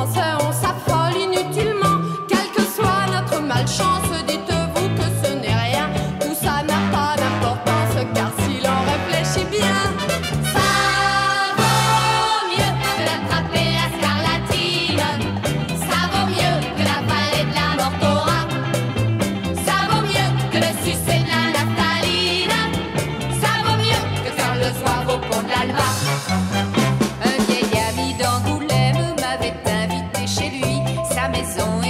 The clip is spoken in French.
pense, on s'affole inutilement. Quelle que soit notre malchance, dites-vous que ce n'est rien. Tout ça n'a pas d'importance, car si l'on réfléchit bien, ça vaut mieux que d'attraper la scarlatine. Ça vaut mieux que la vallée de la Mortora. Ça vaut mieux que de sucer de la naphtaline. Ça vaut mieux que faire le soir au pont de l'Alba. Un vieil ami d'Angoulême m'avait invité chez lui. Sa maison